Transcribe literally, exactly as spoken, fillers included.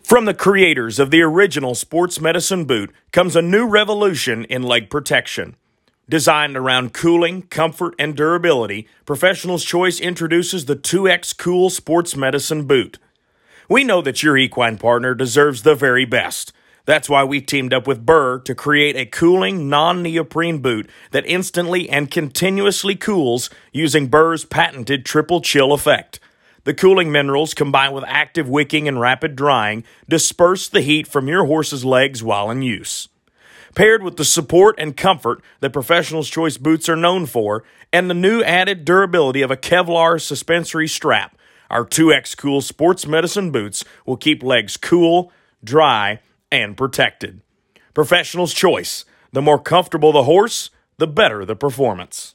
From the creators of the original sports medicine boot comes a new revolution in leg protection. Designed around cooling, comfort, and durability, Professional's Choice introduces the two X Cool Sports Medicine Boot. We know that your equine partner deserves the very best. That's why we teamed up with Burr to create a cooling, non-neoprene boot that instantly and continuously cools using Burr's patented triple chill effect. The cooling minerals, combined with active wicking and rapid drying, disperse the heat from your horse's legs while in use. Paired with the support and comfort that Professional's Choice boots are known for, and the new added durability of a Kevlar suspensory strap, our two X Cool Sports Medicine boots will keep legs cool, dry, and protected. Professional's Choice. The more comfortable the horse, the better the performance.